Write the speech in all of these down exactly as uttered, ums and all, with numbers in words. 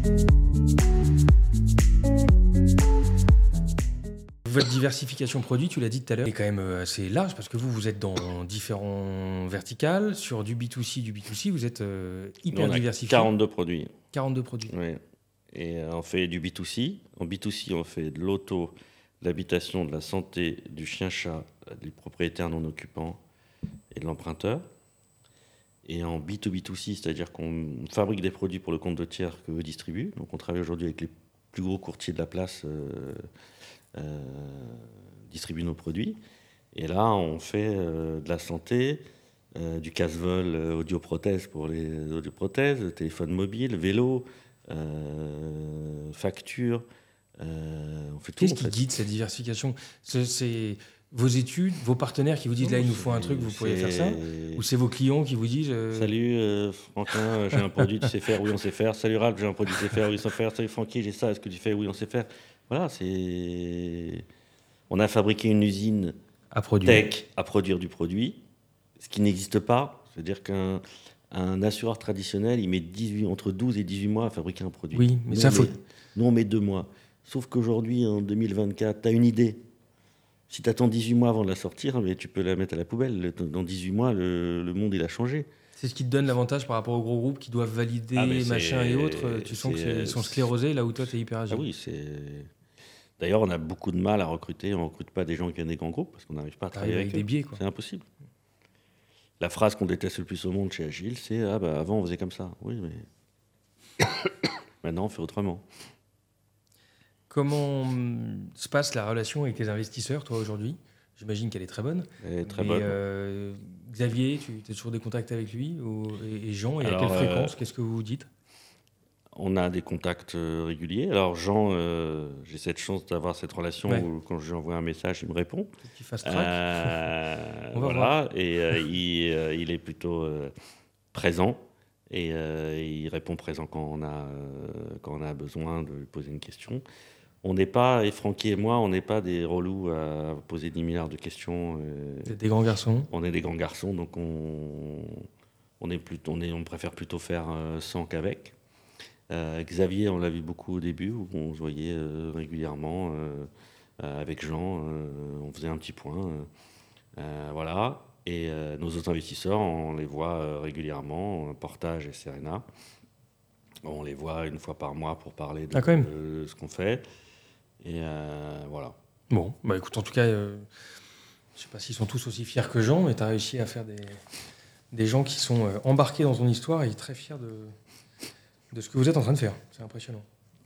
Votre diversification produit, tu l'as dit tout à l'heure, est quand même assez large parce que vous, vous êtes dans différents verticales. Sur du B deux C, du B deux C, vous êtes euh, hyper on a diversifié. quarante-deux produits. quarante-deux produits. Oui. Et euh, on fait du B deux C. En B deux C, on fait de l'auto, de l'habitation, de la santé, du chien-chat, des propriétaires non occupants et de l'emprunteur. Et en B deux B deux C, c'est-à-dire qu'on fabrique des produits pour le compte de tiers que eux distribuent. Donc on travaille aujourd'hui avec les plus gros courtiers de la place, euh, euh, distribuent nos produits. Et là, on fait euh, de la santé, euh, du casse-vol euh, audioprothèse pour les audioprothèses, téléphone mobile, vélo, euh, facture. Euh, on fait tout. Qu'est-ce en qui fait. guide cette diversification ? c'est, c'est vos études, vos partenaires qui vous disent Non, là, il nous faut un truc, vous pourriez faire ça ? Ou c'est vos clients qui vous disent euh... Salut euh, Franquin, j'ai un produit, tu sais faire, oui on sait faire. Salut Ralph, j'ai un produit, tu sais faire, oui on sait faire. Salut Francky, j'ai ça, est-ce que tu fais, oui on sait faire. Voilà, c'est... On a fabriqué une usine à produire. tech à produire du produit, ce qui n'existe pas. C'est-à-dire qu'un un assureur traditionnel, il met dix-huit, entre douze et dix-huit mois à fabriquer un produit. Oui, mais nous, ça on faut... met, nous, on met deux mois. Sauf qu'aujourd'hui, en deux mille vingt-quatre, tu as une idée. Si tu attends dix-huit mois avant de la sortir, mais tu peux la mettre à la poubelle. Dans dix-huit mois, le, le monde, il a changé. C'est ce qui te donne l'avantage par rapport aux gros groupes qui doivent valider, ah, machin et autres. Tu sens qu'ils sont sclérosés, là où toi, tu es hyper agile. Ah oui, c'est... D'ailleurs, on a beaucoup de mal à recruter. On ne recrute pas des gens qui viennent des grands groupes parce qu'on n'arrive pas à travailler avec, avec des biais, quoi. C'est impossible. La phrase qu'on déteste le plus au monde chez Agile, c'est « Ah, bah, avant, on faisait comme ça. » Oui, mais maintenant, on fait autrement. Comment se passe la relation avec tes investisseurs, toi, aujourd'hui ? J'imagine qu'elle est très bonne. Elle est très mais, bonne. Euh, Xavier, tu as toujours des contacts avec lui ou, et, et Jean, et Alors, à quelle fréquence ? euh, Qu'est-ce que vous vous dites ? On a des contacts euh, réguliers. Alors Jean, euh, j'ai cette chance d'avoir cette relation ouais. où quand je lui envoie un message, il me répond. Qu'il fasse track. Euh, on va voilà. voir. Et euh, il, euh, il est plutôt euh, présent et euh, il répond présent quand on a euh, quand on a besoin de lui poser une question. On n'est pas, et Francky et moi, on n'est pas des relous à poser dix milliards de questions. Euh, Vous êtes des grands garçons. On est des grands garçons, donc on on est plutôt, on, est, on préfère plutôt faire euh, sans qu'avec. Euh, Xavier, on l'a vu beaucoup au début, où on se voyait euh, régulièrement euh, euh, avec Jean, euh, on faisait un petit point, euh, euh, voilà. Et euh, nos autres investisseurs, on les voit euh, régulièrement, Portage et Serena. On les voit une fois par mois pour parler de, ah, quand même. de, de ce qu'on fait. Et euh, voilà. Bon, bah écoute, en tout cas, euh, je ne sais pas s'ils sont tous aussi fiers que Jean, mais tu as réussi à faire des, des gens qui sont euh, embarqués dans ton histoire et très fiers de... de ce que vous êtes en train de faire. C'est impressionnant.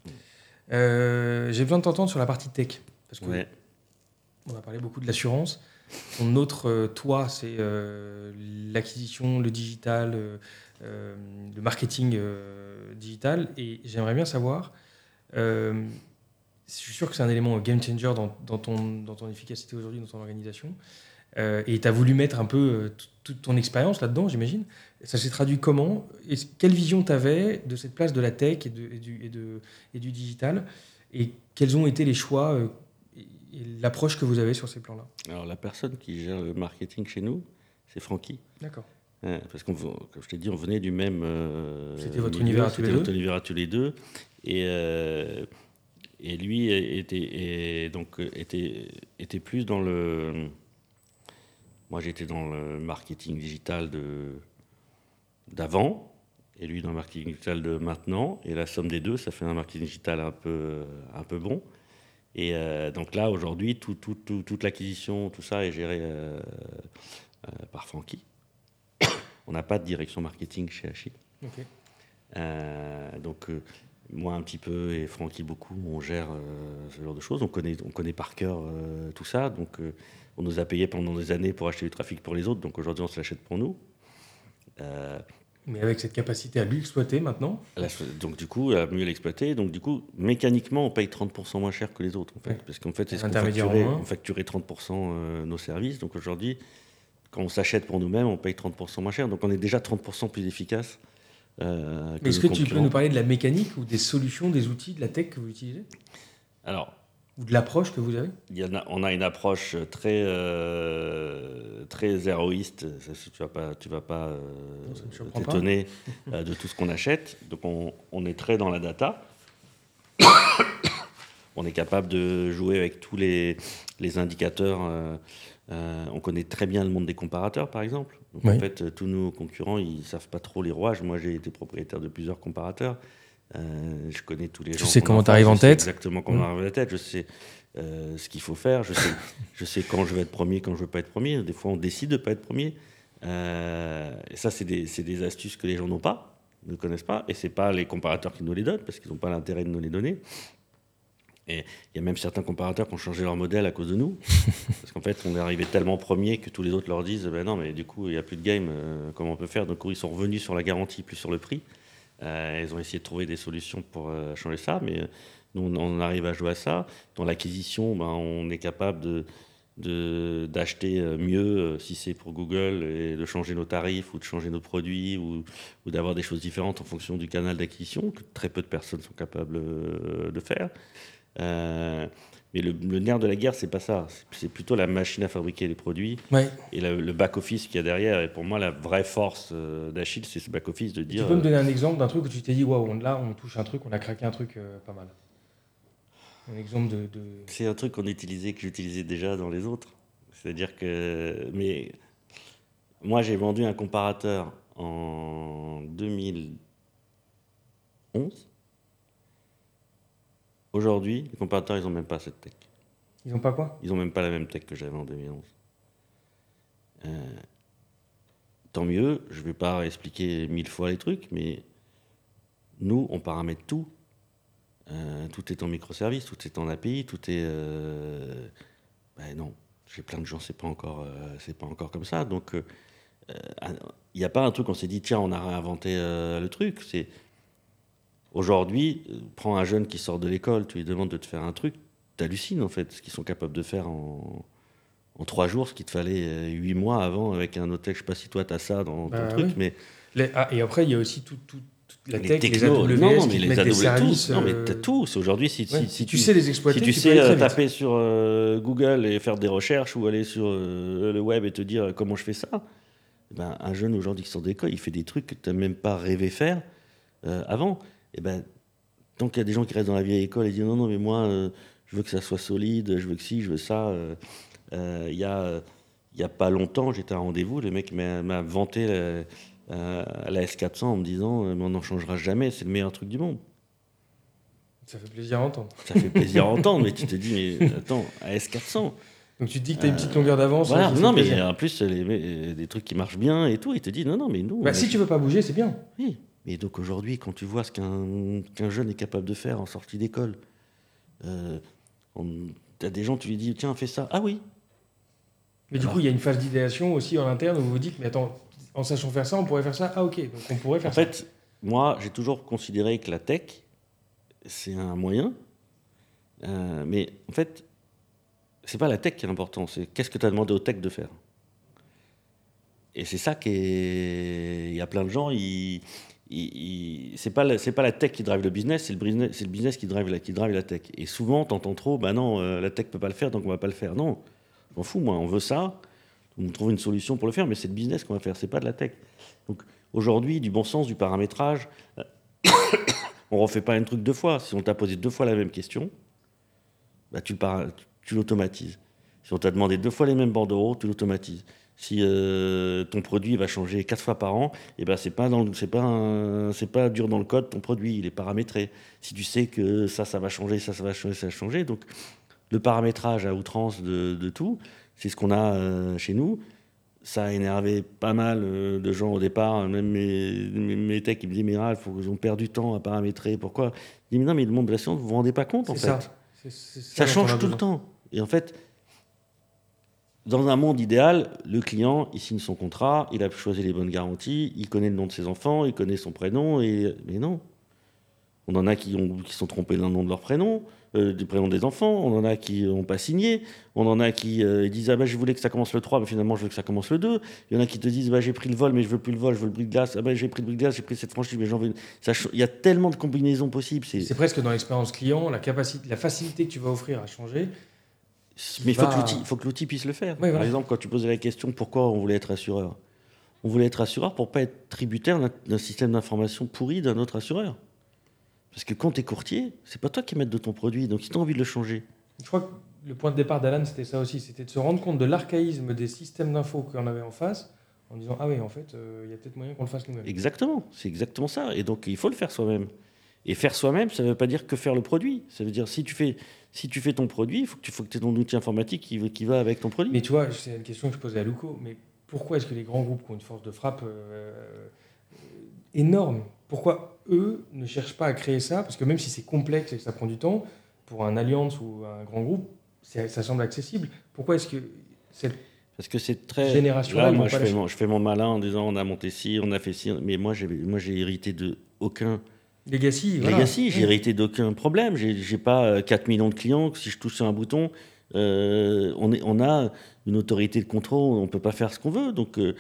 Euh, j'ai besoin de t'entendre sur la partie tech. Parce que ouais. on a parlé beaucoup de l'assurance. Ton autre euh, toi, c'est euh, l'acquisition, le digital, euh, euh, le marketing euh, digital. Et j'aimerais bien savoir, euh, je suis sûr que c'est un élément game changer dans, dans, ton, dans ton efficacité aujourd'hui, dans ton organisation. Euh, et tu as voulu mettre un peu euh, toute ton expérience là-dedans, j'imagine. Ça s'est traduit comment ? Et quelle vision tu avais de cette place de la tech et, de, et, du, et, de, et du digital ? Et quels ont été les choix euh, et, et l'approche que vous avez sur ces plans-là ? Alors, la personne qui gère le marketing chez nous, c'est Francky. D'accord. Ouais, parce qu'on, comme je t'ai dit, on venait du même... Euh, c'était votre milieu, univers à tous les deux. C'était votre univers à tous les deux. Et... Euh, Et lui était, et donc, était, était plus dans le... Moi, j'étais dans le marketing digital de, d'avant, et lui dans le marketing digital de maintenant. Et la somme des deux, ça fait un marketing digital un peu, un peu bon. Et euh, donc là, aujourd'hui, tout, tout, tout, toute l'acquisition, tout ça est géré euh, euh, par Francky. On n'a pas de direction marketing chez Hachi. Okay. Euh, donc... Euh, moi un petit peu et Francky beaucoup, on gère euh, ce genre de choses. On connaît, on connaît par cœur euh, tout ça. Donc euh, on nous a payé pendant des années pour acheter du trafic pour les autres. Donc aujourd'hui on se l'achète pour nous. Euh, Mais avec cette capacité à lui exploiter maintenant. La, donc du coup, à mieux l'exploiter. Donc du coup, mécaniquement, on paye trente pour cent moins cher que les autres. En fait, ouais. Parce qu'en fait, c'est ce qu'on facturait, on facturait trente pour cent euh, nos services. Donc aujourd'hui, quand on s'achète pour nous-mêmes, on paye trente pour cent moins cher. Donc on est déjà trente pour cent plus efficace. Euh, Est-ce que tu peux nous parler de la mécanique ou des solutions, des outils, de la tech que vous utilisez ? Alors, Ou de l'approche que vous avez? Il y en a, on a une approche très, euh, très zéroïste. Ça, tu vas pas, tu vas pas euh, Non, ça me surprend pas. t'étonner euh, de tout ce qu'on achète. Donc on, on est très dans la data. On est capable de jouer avec tous les, les indicateurs. Euh, euh, on connaît très bien le monde des comparateurs, par exemple. Donc, Oui. en fait, tous nos concurrents, ils savent pas trop les rouages. Moi, j'ai été propriétaire de plusieurs comparateurs. Euh, je connais tous les Tu gens. sais qu'on comment en tu arrives face, en je sais tête. exactement comment Mmh. on arrive en tête. Je sais euh, ce qu'il faut faire. Je sais, je sais quand je vais être premier, quand je ne veux pas être premier. Des fois, on décide de ne pas être premier. Euh, et ça, c'est des, c'est des astuces que les gens n'ont pas, ne connaissent pas. Et ce n'est pas les comparateurs qui nous les donnent, parce qu'ils n'ont pas l'intérêt de nous les donner. Et il y a même certains comparateurs qui ont changé leur modèle à cause de nous. Parce qu'en fait, on est arrivé tellement premier que tous les autres leur disent ben non, mais du coup, il n'y a plus de game, euh, comment on peut faire? Donc, ils sont revenus sur la garantie, plus sur le prix. Euh, ils ont essayé de trouver des solutions pour euh, changer ça, mais euh, nous, on, on arrive à jouer à ça. Dans l'acquisition, ben, on est capable de, de, d'acheter mieux euh, si c'est pour Google, et de changer nos tarifs ou de changer nos produits ou, ou d'avoir des choses différentes en fonction du canal d'acquisition, que très peu de personnes sont capables euh, de faire. Euh, mais le, le nerf de la guerre, c'est pas ça. C'est, c'est plutôt la machine à fabriquer les produits Ouais. et la, le back-office qu'il y a derrière. Et pour moi, la vraie force euh, d'Achille, c'est ce back-office de dire... Tu peux me donner un exemple d'un truc où tu t'es dit, waouh, là, on touche un truc, on a craqué un truc euh, pas mal. Un exemple de, de... C'est un truc qu'on utilisait, que j'utilisais déjà dans les autres. C'est-à-dire que... Mais moi, j'ai vendu un comparateur en deux mille onze. Aujourd'hui, les comparateurs, ils n'ont même pas cette tech. Ils ont pas quoi? Ils n'ont même pas la même tech que j'avais en deux mille onze. Euh, tant mieux, je ne vais pas expliquer mille fois les trucs, mais nous, on paramètre tout. Euh, tout est en microservice, tout est en A P I, tout est... Euh... Ben non, j'ai plein de gens, c'est pas encore, euh, c'est pas encore comme ça. Donc, il euh, n'y a pas un truc, on s'est dit, tiens, on a réinventé euh, le truc. C'est... Aujourd'hui, euh, prends un jeune qui sort de l'école, tu lui demandes de te faire un truc, t'hallucines en fait, ce qu'ils sont capables de faire en, en trois jours, ce qu'il te fallait huit mois avant avec un hôtel. Je sais pas si toi tu as ça dans Bah, ton truc, oui. mais... Les, ah, et après, il y a aussi tout, tout, toute la les tech, technos, les A W S, non, non, mais qui te les mettent A W S, des services. tout. Non, mais euh, t'as tout. C'est aujourd'hui, si, ouais, si, si, si tu sais les exploiter, si tu, tu sais peux aller euh, très vite. taper sur euh, Google et faire des recherches ou aller sur euh, le web et te dire euh, comment je fais ça, ben, un jeune aujourd'hui qui sort d'école, il fait des trucs que tu n'as même pas rêvé faire euh, avant. Et ben, tant qu'il y a des gens qui restent dans la vieille école et disent non, non, mais moi, euh, je veux que ça soit solide, je veux que si, je veux ça. Il euh, euh, y a... Il n'y a pas longtemps, j'étais à un rendez-vous, le mec m'a, m'a vanté la, euh, la S quatre cents en me disant euh, « mais on n'en changera jamais, c'est le meilleur truc du monde ». Ça fait plaisir à entendre. Ça fait plaisir à entendre, mais tu te dis « mais attends, à S quatre cents ». Donc tu te dis que tu as une petite longueur d'avance. Voilà, qui non, fait mais plaisir. en plus, les, les, des trucs qui marchent bien et tout, il te dit « non, non, mais nous… » Bah, si tu veux pas bouger, c'est bien. Oui, mais donc aujourd'hui, quand tu vois ce qu'un, qu'un jeune est capable de faire en sortie d'école, euh, tu as des gens, tu lui dis « tiens, fais ça ». Ah oui. Mais Alors, du coup, il y a une phase d'idéation aussi en interne où vous vous dites, mais attends, en sachant faire ça, on pourrait faire ça. Ah ok, donc on pourrait faire en ça. En fait, moi, j'ai toujours considéré que la tech, c'est un moyen, euh, mais en fait, c'est pas la tech qui est important, c'est qu'est-ce que tu as demandé aux tech de faire. Et c'est ça qui est... Il y a plein de gens, ils... ils... c'est pas la... c'est pas la tech qui drive le business, c'est le business, c'est le business qui drive la... qui drive la tech. Et souvent, t'entends trop, bah non, euh, la tech peut pas le faire, donc on va pas le faire. Non. Je m'en fous, moi, on veut ça, on trouve une solution pour le faire, mais c'est le business qu'on va faire, c'est pas de la tech. Donc aujourd'hui, du bon sens, du paramétrage, on refait pas un truc deux fois. Si on t'a posé deux fois la même question, bah tu, le para... tu l'automatises. Si on t'a demandé deux fois les mêmes bordereaux, tu l'automatises. Si euh, ton produit va changer quatre fois par an, et ben c'est pas dans le... c'est pas un... c'est pas dur dans le code, ton produit, il est paramétré. Si tu sais que ça, ça va changer, ça, ça va changer, ça va changer, donc le paramétrage à outrance de, de tout, c'est ce qu'on a euh, chez nous. Ça a énervé pas mal euh, de gens au départ, même mes, mes, mes techs qui me disent « mais Ralph, ils ont perdu du temps à paramétrer, pourquoi ?» Je dis « mais non, mais le monde de la science, vous vous rendez pas compte, en C'est fait. » ça. C'est, c'est ça, Ça change tout le temps. Et en fait, dans un monde idéal, le client, il signe son contrat, il a choisi les bonnes garanties, il connaît le nom de ses enfants, il connaît son prénom, et... mais non. On en a qui ont qui sont trompés dans le nom de leur prénom, euh, du prénom des enfants. On en a qui n'ont pas signé. On en a qui euh, disent ah bah je voulais que ça commence le trois, mais finalement je veux que ça commence le deux. Il y en a qui te disent bah j'ai pris le vol, mais je veux plus le vol, je veux le brise-glace. Ah bah j'ai pris le brise-glace, j'ai pris cette franchise, mais j'en veux. Ça, il y a tellement de combinaisons possibles. C'est, c'est presque dans l'expérience client, la capacité, la facilité que tu vas offrir à changer. Mais il faut, va... faut que l'outil puisse le faire. Oui, voilà. Par exemple, quand tu posais la question pourquoi on voulait être assureur, on voulait être assureur pour pas être tributaire d'un, d'un système d'information pourri d'un autre assureur. Parce que quand tu es courtier, c'est pas toi qui es maître de ton produit, donc si tu as envie de le changer. Je crois que le point de départ d'Alan, c'était ça aussi, c'était de se rendre compte de l'archaïsme des systèmes d'infos qu'on avait en face, en disant ah oui, en fait, il euh, y a peut-être moyen qu'on le fasse nous-mêmes. Exactement, c'est exactement ça. Et donc il faut le faire soi-même. Et faire soi-même, ça ne veut pas dire que faire le produit. Ça veut dire si tu fais, si tu fais ton produit, il faut que tu faut que aies ton outil informatique qui, qui va avec ton produit. Mais tu vois, c'est une question que je posais à Luco, mais pourquoi est-ce que les grands groupes qui ont une force de frappe euh, énorme, pourquoi eux ne cherchent pas à créer ça? Parce que même si c'est complexe et que ça prend du temps, pour un alliance ou un grand groupe, c'est, ça semble accessible. Pourquoi est-ce que cette Parce que c'est très génération là, moi je fais, mon, je fais mon malin en disant on a monté ci, on a fait ci, mais moi j'ai, moi j'ai hérité de aucun legacy. Voilà. Legacy, j'ai hérité d'aucun problème. J'ai, j'ai pas quatre millions de clients. Si je touche sur un bouton, euh, on, est, on a une autorité de contrôle. On peut pas faire ce qu'on veut. Donc euh,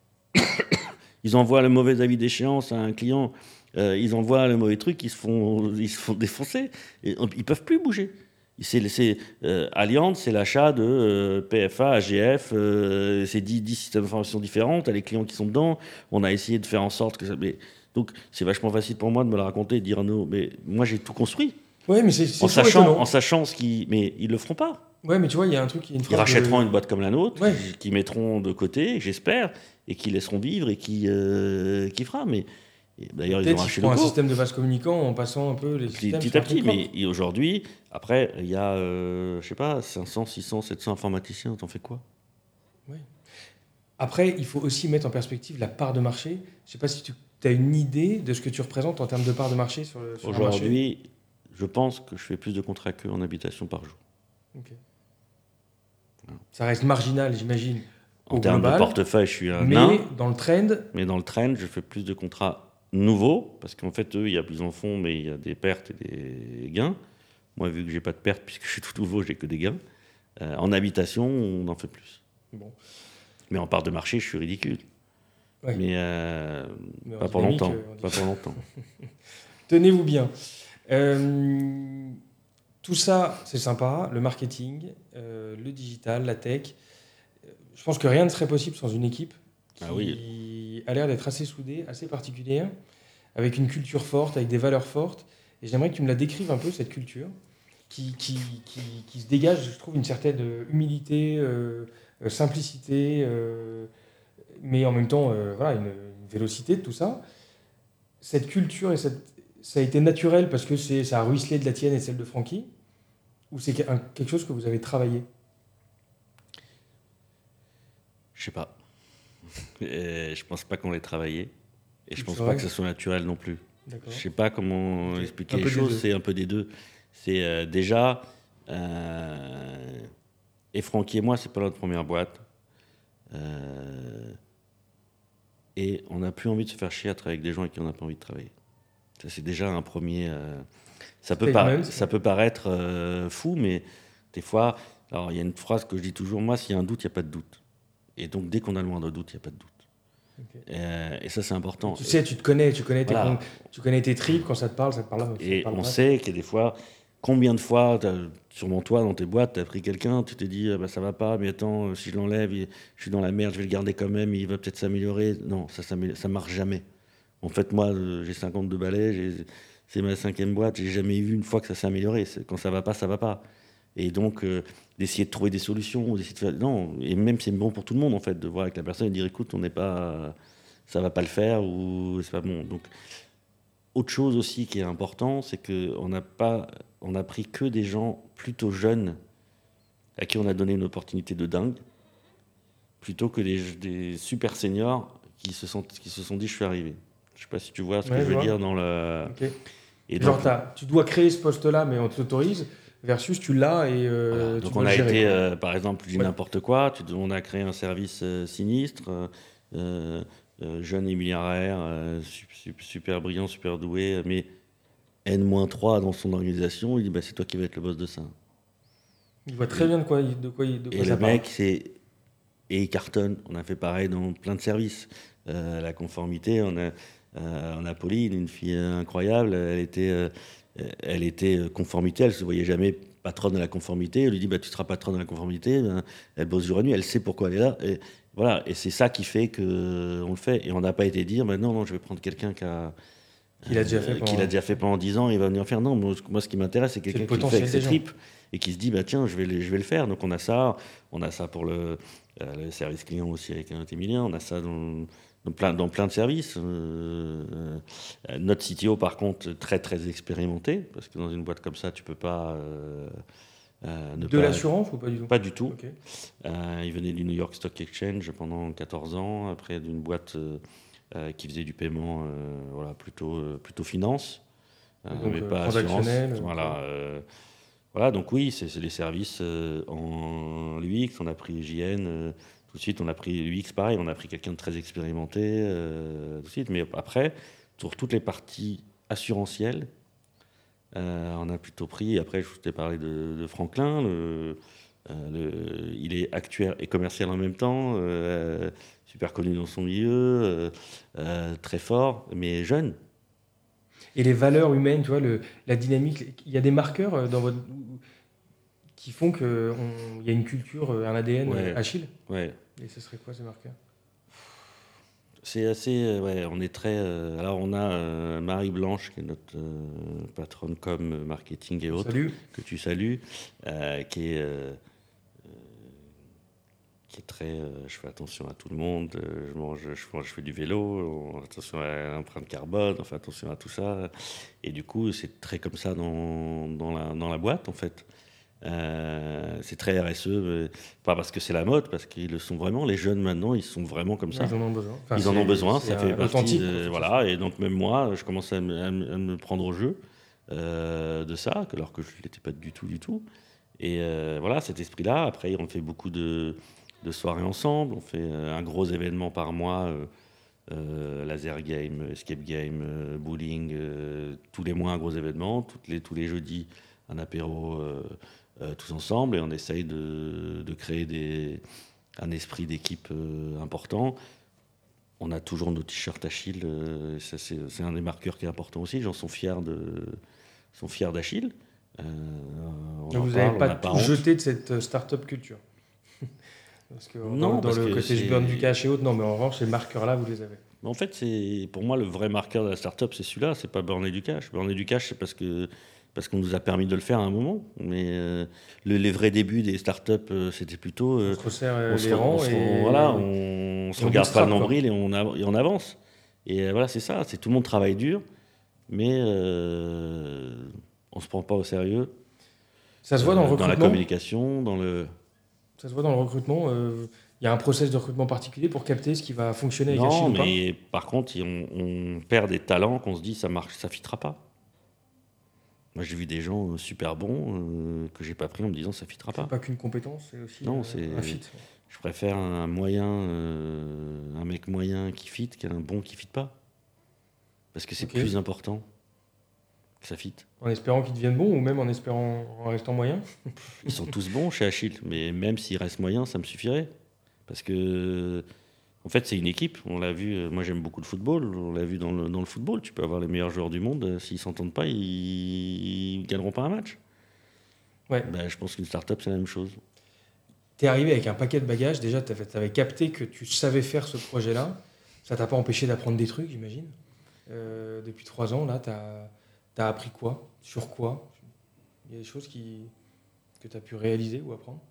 ils envoient le mauvais avis d'échéance à un client. Euh, ils envoient le mauvais truc. Ils se font, ils se font défoncer. Et, ils peuvent plus bouger. C'est, c'est, euh, Allianz, c'est l'achat de euh, P F A, A G F, euh, c'est dix, dix systèmes d'information différents, t'as les clients qui sont dedans, on a essayé de faire en sorte que ça... Mais, donc c'est vachement facile pour moi de me le raconter et de dire non, mais moi j'ai tout construit. Ouais, mais c'est, c'est en, sachant, en sachant ce qu'ils... Mais ils le feront pas. Ouais, mais tu vois, il y a un truc... Une ils rachèteront de... une boîte comme la nôtre, ouais. qui, qui mettront de côté, j'espère, et qui laisseront vivre et qui, euh, qui fera, mais... Et d'ailleurs, peut-être ils ont racheté le un système de vase communicant en passant un peu les petit, systèmes petit à petit. Mais aujourd'hui, après, il y a, euh, je sais pas, cinq cents, six cents, sept cents informaticiens. T'en fais quoi? Oui. Après, il faut aussi mettre en perspective la part de marché. Je sais pas si tu as une idée de ce que tu représentes en termes de part de marché sur le, sur le marché. Aujourd'hui, je pense que je fais plus de contrats qu'eux en habitation par jour. Okay. Voilà. Ça reste marginal, j'imagine. En termes global, de portefeuille, je suis un mais nain. dans le trend. Mais dans le trend, je fais plus de contrats nouveau, parce qu'en fait, eux, il y a plus en fond, mais il y a des pertes et des gains. Moi, vu que j'ai pas de pertes, puisque je suis tout nouveau, j'ai que des gains. Euh, en habitation, on en fait plus. Bon. Mais en part de marché, je suis ridicule. Ouais. Mais, euh, mais pas, pour longtemps, pas pour longtemps. Tenez-vous bien. Euh, tout ça, c'est sympa. Le marketing, euh, le digital, la tech. Je pense que rien ne serait possible sans une équipe qui ah oui. a l'air d'être assez soudée, assez particulière, avec une culture forte, avec des valeurs fortes. Et j'aimerais que tu me la décrives un peu, cette culture, qui, qui, qui, qui se dégage, je trouve, une certaine humilité, euh, simplicité, euh, mais en même temps, euh, voilà, une, une vélocité de tout ça. Cette culture, et cette, ça a été naturel parce que c'est, ça a ruisselé de la tienne et de celle de Francky, ou c'est quelque chose que vous avez travaillé? Je sais pas. Et je pense pas qu'on l'ait travaillé. Et je pense pas que ce soit naturel non plus. D'accord. Je sais pas comment okay. expliquer les choses. C'est un peu des deux. C'est euh, déjà... Euh, et Francky et moi, c'est pas notre première boîte. Euh, et on n'a plus envie de se faire chier à travailler avec des gens avec qui on n'a pas envie de travailler. Ça, c'est déjà un premier... Euh, ça, peut par... même, ça peut paraître euh, fou, mais des fois... Alors, il y a une phrase que je dis toujours, moi, s'il y a un doute, il n'y a pas de doute. Et donc, dès qu'on a le moindre doute, il n'y a pas de doute. Okay. Euh, et ça, c'est important. Tu sais, tu te connais, tu connais, voilà. tes, tu connais tes tripes, quand ça te parle, ça te parle. Ça et te parle on mal. sait qu'il y a des fois, combien de fois, sûrement toi, dans tes boîtes, tu as pris quelqu'un, tu t'es dit, ah bah, ça va pas, mais attends, si je l'enlève, je suis dans la merde, je vais le garder quand même, il va peut-être s'améliorer. Non, ça ça marche jamais. En fait, moi, j'ai cinquante-deux balais, j'ai, c'est ma cinquième boîte, j'ai jamais vu une fois que ça s'est amélioré. Quand ça va pas, ça va pas. Et donc, euh, d'essayer de trouver des solutions, d'essayer de faire... Non, et même c'est bon pour tout le monde, en fait, de voir avec la personne et de dire, écoute, on n'est pas... ça va pas le faire, ou c'est pas bon. Donc, autre chose aussi qui est important, c'est qu'on n'a pas... on a pris que des gens plutôt jeunes à qui on a donné une opportunité de dingue, plutôt que des, des super seniors qui se, sont, qui se sont dit, je suis arrivé. Je sais pas si tu vois ce ouais, que je veux vois. dire dans le... Okay. Et Genre, donc, tu dois créer ce poste-là, mais on t'autorise... versus tu l'as et euh, voilà. Donc tu on a gérer, été, euh, par exemple, je dis ouais. n'importe quoi, tu, on a créé un service euh, sinistre, euh, euh, jeune et milliardaire, euh, super, super brillant, super doué, mais N trois dans son organisation, il dit bah, c'est toi qui vas être le boss de ça. Il voit très bien de quoi, il- de quoi, il- de quoi Et ça le parle. mec, c'est. Et il cartonne. On a fait pareil dans plein de services. Euh, la conformité, on a, euh, on a Pauline, une fille incroyable. Elle était, euh, elle était conformité, elle ne se voyait jamais patronne de la conformité. On lui dit bah, tu seras patronne de la conformité. Ben, elle bosse jour et nuit, elle sait pourquoi elle est là. Et, voilà. Et c'est ça qui fait qu'on le fait. Et on n'a pas été dire bah, non, non, je vais prendre quelqu'un qui a. Qu'il a déjà fait euh, pendant- qu'il a déjà fait pendant dix ans, il va venir faire. Non, moi, moi, ce qui m'intéresse, c'est C'est quelqu'un le qui le fait potentiel avec ses des gens. tripes et qui se dit bah tiens, je vais, le- je vais le faire. Donc on a ça, on a ça pour le, euh, le service client aussi avec un Emilien, on a ça dans, dans plein, dans plein de services. Euh, euh, notre C T O, par contre, très très expérimenté, parce que dans une boîte comme ça, tu peux pas. Euh, euh, ne De pas- l'assurance ou pas du tout? Pas du tout. Ok. Euh, il venait du New York Stock Exchange pendant quatorze ans, après d'une boîte euh, euh, qui faisait du paiement, euh, voilà, plutôt, euh, plutôt finance, euh, Donc, mais euh, pas assurance. transactionnel, euh, Voilà, euh, voilà, donc oui, c'est c'est des services euh, en l'U X. On a pris J N, euh, tout de suite, on a pris l'U X, pareil, on a pris quelqu'un de très expérimenté, euh, tout de suite. Mais après, sur toutes les parties assurantielles, euh, on a plutôt pris, après je vous ai parlé de, de Franklin, le, euh, le- il est actuaire et commercial en même temps, euh, super connu dans son milieu, euh, euh, très fort, mais jeune. Et les valeurs humaines, tu vois, le, la dynamique, il y a des marqueurs euh, dans votre, qui font qu'il y a une culture, euh, un A D N Ouais. euh, Achille. Ouais. Et ce serait quoi ces marqueurs? C'est assez, euh, ouais, on est très. euh, alors on a euh, Marie Blanche qui est notre euh, patronne com euh, marketing et autres, Salut. que tu salues, euh, qui est euh, euh, qui est très. euh, je fais attention à tout le monde. euh, je mange, je, mange- je fais du vélo. On fait attention à l'empreinte carbone. On fait attention à tout ça. Et du coup, c'est très comme ça dans, dans la dans la boîte en fait. Euh, c'est très R S E, euh, pas parce que c'est la mode, parce qu'ils le sont vraiment. Les jeunes maintenant, ils sont vraiment comme ça. Ils en ont besoin. Enfin, Ils en c'est- ont besoin, c'est ça fait un- partie. authentique, de- quoi, voilà, et donc même moi, je commence à me, à me- à me prendre au jeu euh, de ça, alors que je ne l'étais pas du tout, du tout. Et euh, voilà, cet esprit-là. Après, on fait beaucoup de, de soirées ensemble. On fait euh, un gros événement par mois, euh, euh, laser game, escape game, euh, bowling. euh, tous les mois, un gros événement. Toutes les, tous les jeudis, un apéro euh, euh, tous ensemble. Et on essaye de, de créer des, un esprit d'équipe euh, important. On a toujours nos t-shirts Achille. euh, ça, c'est, c'est un des marqueurs qui est important aussi. Les gens sont fiers, de, sont fiers d'Achille. Euh, on Donc en vous parle, n'avez on pas n'a tout honte. jeté de cette euh, start-up culture. Parce que dans, Non, dans parce le que côté c'est- je burn du cash et autres, non, mais en revanche, ces marqueurs-là, vous les avez. Mais en fait, c'est, pour moi, le vrai marqueur de la start-up, c'est celui-là. C'est pas burner du cash. Burner du cash, c'est parce que parce qu'on nous a permis de le faire à un moment. Mais euh, le- les vrais débuts des start-up, euh, c'était plutôt. euh, On se resserre euh, on se, les re- on rangs se- et... voilà, on, on se et on regarde pas bootstrap, le quoi. nombril et on, av- et on avance. Et euh, voilà, c'est ça. C'est tout le monde travaille dur, mais euh, on se prend pas au sérieux. Ça se voit dans le Euh, dans la recrutement. communication, dans le. Ça se voit dans le recrutement. euh, Il y a un process de recrutement particulier pour capter ce qui va fonctionner avec Achille Non, ou pas. mais par contre, on, on perd des talents qu'on se dit ça marche, ça fitera pas. Moi, j'ai vu des gens euh, super bons euh, que j'ai pas pris en me disant ça fitera pas. C'est pas qu'une compétence, c'est aussi Non, euh, c'est- un fit. Je préfère un moyen, euh, un mec moyen qui fit qu'un bon qui fit pas. Parce que c'est Ok. plus important que ça fit. En espérant qu'ils deviennent bons ou même en espérant en restant moyen. Ils sont tous bons chez Achille, mais même s'ils restent moyens, ça me suffirait. Parce que, en fait, c'est une équipe. On l'a vu, euh, moi j'aime beaucoup le football, on l'a vu dans le, dans le football. Tu peux avoir les meilleurs joueurs du monde, euh, s'ils s'entendent pas, ils ne gagneront pas un match. Ouais. Ben, je pense qu'une start-up, c'est la même chose. Tu es arrivé avec un paquet de bagages. Déjà, tu avais capté que tu savais faire ce projet-là. Ça t'a pas empêché d'apprendre des trucs, j'imagine. Euh, depuis trois ans, là, tu as appris quoi? Sur quoi? Il y a des choses qui, que tu as pu réaliser ou apprendre?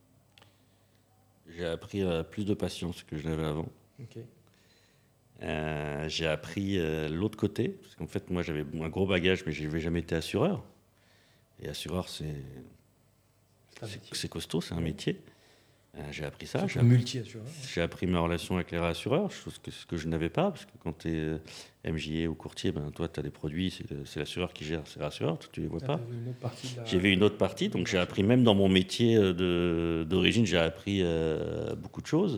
J'ai appris euh, plus de patience que je n'avais avant. Ok. Euh, j'ai appris euh, l'autre côté, parce qu'en fait, moi, j'avais un gros bagage, mais je n'avais jamais été assureur. Et assureur, c'est C'est un c'est- métier. c'est costaud, c'est un métier. Euh, j'ai appris ça. J'ai Surtout appris, multi-assureur. j'ai appris ma relation avec les réassureurs, chose que, ce que je n'avais pas, parce que quand tu es M J A ou courtier, ben, toi, tu as des produits, c'est le- c'est l'assureur qui gère ces réassureurs, toi, tu ne les vois T'as pas. vu une autre partie de la- J'ai vu une autre partie, donc j'ai appris, même dans mon métier euh, de- d'origine, j'ai appris euh, beaucoup de choses.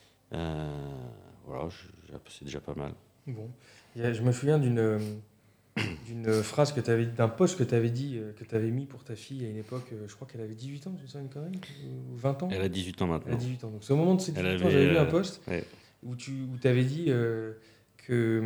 Euh, voilà, je- j'ai- c'est déjà pas mal. Bon. Il y a- Je me souviens d'une euh, d'une phrase que tu avais, d'un post que tu avais dit, euh, que tu avais mis pour ta fille à une époque, euh, je crois qu'elle avait dix-huit ans, c'est ça une connerie? Ou vingt ans? Elle a dix-huit ans maintenant. Elle a dix-huit ans. Donc c'est au moment de ses Elle dix-huit ans, avait, j'avais vu un euh, post ouais. où tu où avais dit euh, que,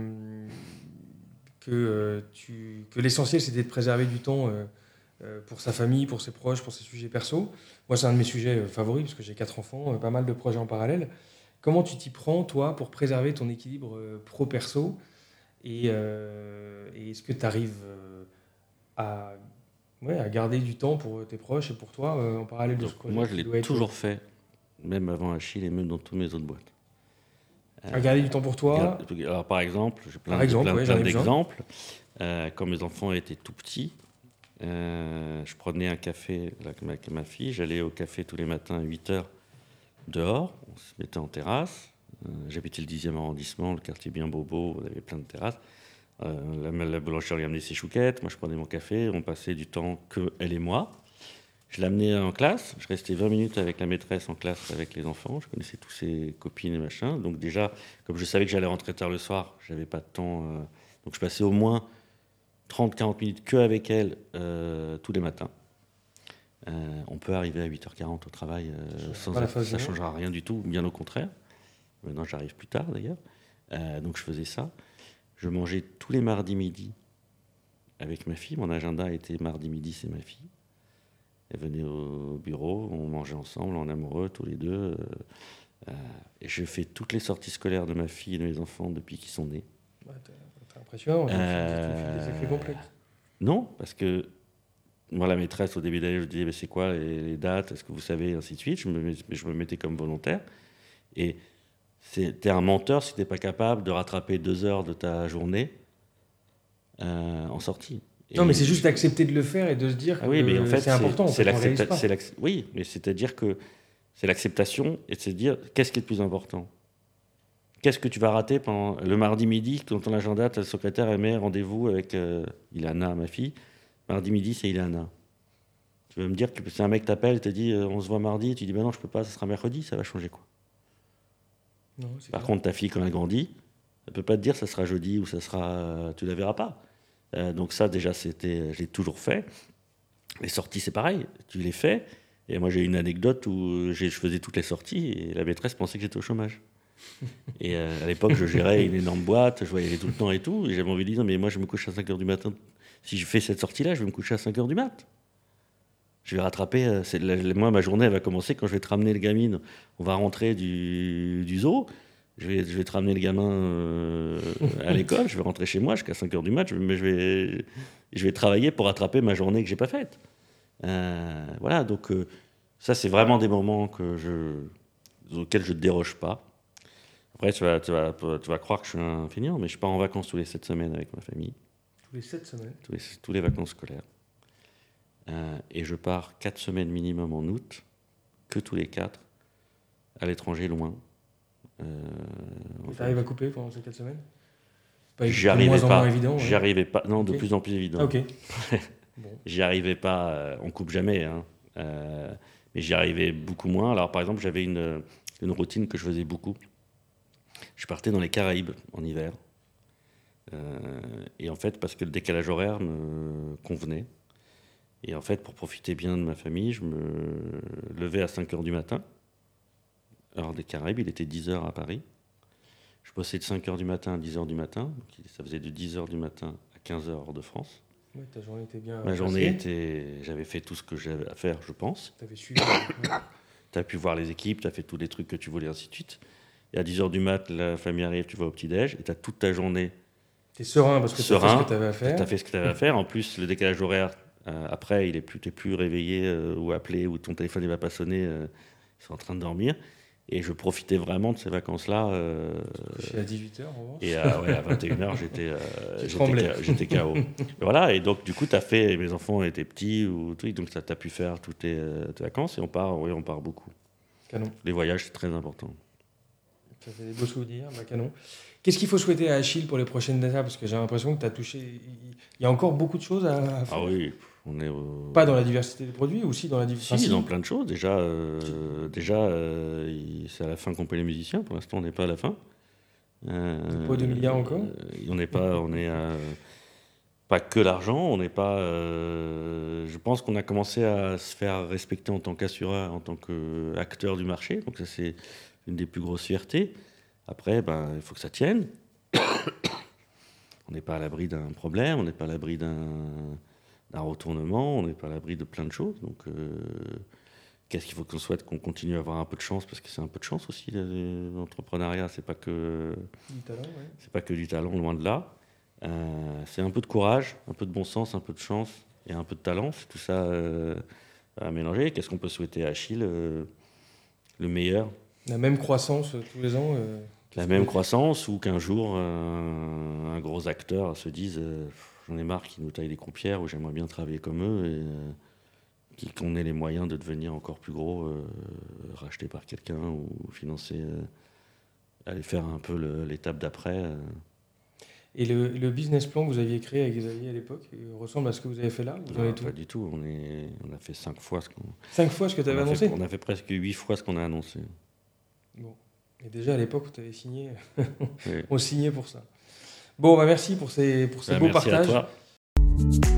que, euh, tu, que l'essentiel c'était de préserver du temps euh, euh, pour sa famille, pour ses proches, pour ses sujets perso. Moi c'est un de mes sujets euh, favoris parce que j'ai quatre enfants, euh, pas mal de projets en parallèle. Comment tu t'y prends toi pour préserver ton équilibre euh, pro-perso et, euh, et est-ce que tu arrives euh, à, ouais, à garder du temps pour tes proches et pour toi euh, en parallèle de Donc, ce projet moi, je qui l'ai doit être- toujours fait, même avant Achille et même dans toutes mes autres boîtes. à garder du temps pour toi? Alors, par exemple, j'ai plein, Par exemple, plein, ouais, plein j'en ai besoin. d'exemples. Euh, quand mes enfants étaient tout petits, euh, je prenais un café avec ma, avec ma fille, j'allais au café tous les matins à huit heures dehors, on se mettait en terrasse. Euh, J'habitais le dixième arrondissement, le quartier bien bobo, on avait plein de terrasses. Euh, la, la boulangerie amenait ses chouquettes, moi je prenais mon café, on passait du temps que elle et moi. Je l'amenais en classe, je restais vingt minutes avec la maîtresse en classe avec les enfants, je connaissais tous ses copines et machin. Donc déjà, comme je savais que j'allais rentrer tard le soir, j'avais pas de temps, euh, donc je passais au moins trente à quarante minutes que avec elle euh, tous les matins. Euh, on peut arriver à huit heures quarante au travail euh, sans être, ça ne changera rien du tout, bien au contraire. Maintenant j'arrive plus tard d'ailleurs. Euh, donc je faisais ça. Je mangeais tous les mardis midi avec ma fille, mon agenda était mardi midi, c'est ma fille. Elle venait au bureau, on mangeait ensemble, en amoureux, tous les deux. Euh, euh, et je fais toutes les sorties scolaires de ma fille et de mes enfants depuis qu'ils sont nés. Ouais, t'es impressionnant, euh, des sacrés complexes. Non, parce que moi, la maîtresse, au début d'année, je disais, mais c'est quoi les, les dates, est-ce que vous savez, et ainsi de suite. Je me, je me mettais comme volontaire. Et t'es un menteur si t'es pas capable de rattraper deux heures de ta journée euh, en sortie. Et non, mais c'est juste d'accepter de le faire et de se dire que ah oui, mais en fait, c'est important. C'est l'acceptation. Oui, mais c'est-à-dire que c'est l'acceptation et de se dire qu'est-ce qui est le plus important. Qu'est-ce que tu vas rater pendant le mardi midi quand ton agenda, ta secrétaire elle met rendez-vous avec euh, Ilana, ma fille. Mardi midi, c'est Ilana. Tu veux me dire que c'est un mec t'appelle, te dit euh, on se voit mardi, et tu dis ben non, je peux pas, ça sera mercredi, ça va changer quoi. Non, Par clair. contre, ta fille quand elle grandit, elle peut pas te dire ça sera jeudi ou ça sera, tu la verras pas. Euh, donc ça, déjà, c'était, je l'ai toujours fait. Les sorties, c'est pareil. Tu les fais. Et moi, j'ai une anecdote où je faisais toutes les sorties et la maîtresse pensait que j'étais au chômage. Et euh, à l'époque, je gérais une énorme boîte, je voyageais tout le temps et tout. Et j'avais envie de dire, mais moi, je me couche à cinq heures du matin. Si je fais cette sortie-là, je vais me coucher à cinq heures du mat. Je vais rattraper. Euh, la, moi, ma journée, elle va commencer quand je vais te ramener le gamine. On va rentrer du, du zoo. Je vais, je vais te ramener le gamin euh, à l'école, je vais rentrer chez moi jusqu'à cinq heures du mat, je, mais je vais, je vais travailler pour rattraper ma journée que je n'ai pas faite. Euh, voilà, donc euh, ça, c'est vraiment des moments que je, auxquels je ne déroge pas. Après, tu vas, tu, vas, tu vas croire que je suis un feignant, mais je pars en vacances tous les sept semaines avec ma famille. Tous les sept semaines Tous les, tous les vacances scolaires. Euh, et je pars quatre semaines minimum en août, que tous les quatre, à l'étranger, loin. Euh, tu arrives à couper pendant ces quatre semaines? J'y arrivais pas. J'y arrivais pas. Non, okay. De plus en plus évident. Ah, ok. Bon. J'y arrivais pas. Euh, on coupe jamais, hein. Euh, mais j'y arrivais beaucoup moins. Alors, par exemple, j'avais une, une routine que je faisais beaucoup. Je partais dans les Caraïbes en hiver. Euh, et en fait, parce que le décalage horaire me convenait. Et en fait, pour profiter bien de ma famille, je me levais à cinq heures du matin. Alors, des Caraïbes, il était dix heures à Paris. Je bossais de cinq heures du matin à dix heures du matin. Donc ça faisait de dix heures du matin à quinze heures hors de France. Ouais, ta journée était bien. Ma journée était. J'avais fait tout ce que j'avais à faire, je pense. Tu avais suivi. Tu as pu voir les équipes, tu as fait tous les trucs que tu voulais, ainsi de suite. Et à dix heures du mat, la famille arrive, tu vas au petit-déj, et tu as toute ta journée. Tu es serein parce que tu as fait ce que tu avais à faire. Tu as fait ce que tu avais à faire. En plus, le décalage horaire, euh, après, il est plus, tu n'es plus réveillé euh, ou appelé, ou ton téléphone ne va pas sonner, euh, ils sont en train de dormir. Et je profitais vraiment de ces vacances-là. Euh, couché à dix-huit heures, en revanche. Et à, ouais, à vingt et une heures, j'étais, euh, j'étais K O. Voilà, et donc du coup, tu as fait, mes enfants étaient petits, ou, tout, donc tu as pu faire toutes tes, tes vacances, et on part, oui, on part beaucoup. Canon. Les voyages, c'est très important. Ça fait des beaux souvenirs, bah, canon. Qu'est-ce qu'il faut souhaiter à Achille pour les prochaines étapes? Parce que j'ai l'impression que tu as touché... Il y a encore beaucoup de choses à faire. Ah oui, on est... Au... Pas dans la diversité des produits, aussi dans la diversité... Si, dans plein de choses. Déjà, euh, déjà euh, c'est à la fin qu'on paie les musiciens. Pour l'instant, on n'est pas à la fin. Euh, pas deux milliards encore euh, On n'est pas... On est à... pas que l'argent. On n'est pas. Euh, je pense qu'on a commencé à se faire respecter en tant qu'assureur, en tant qu'acteur du marché. Donc ça, c'est une des plus grosses fiertés. Après, ben, il faut que ça tienne. On n'est pas à l'abri d'un problème, on n'est pas à l'abri d'un, d'un retournement, on n'est pas à l'abri de plein de choses. Donc, euh, qu'est-ce qu'il faut qu'on souhaite? Qu'on continue à avoir un peu de chance, parce que c'est un peu de chance aussi. L'entrepreneuriat, c'est pas que Du talent, ouais. c'est pas que du talent, loin de là. Euh, c'est un peu de courage, un peu de bon sens, un peu de chance et un peu de talent. C'est tout ça euh, à mélanger. Qu'est-ce qu'on peut souhaiter à Achille? euh, Le meilleur. La même croissance euh, tous les ans. euh, La même croissance, ou qu'un jour, euh, un gros acteur se dise euh, j'en ai marre qu'ils nous taillent des croupières, ou j'aimerais bien travailler comme eux, et euh, qu'on ait les moyens de devenir encore plus gros, euh, racheté par quelqu'un, ou financé, euh, aller faire un peu le, l'étape d'après. Euh. Et le, le business plan que vous aviez créé avec Xavier à l'époque euh, ressemble à ce que vous avez fait là? Vous en Non, êtes pas où? du tout. On, est, on a fait cinq fois ce qu'on. Cinq fois ce que tu avais on a annoncé? fait, on a fait presque huit fois ce qu'on a annoncé. Bon. Et déjà à l'époque, tu avais signé. Oui. On signait pour ça. Bon, bah merci pour ces, pour ces Bah, beaux merci partages. à toi.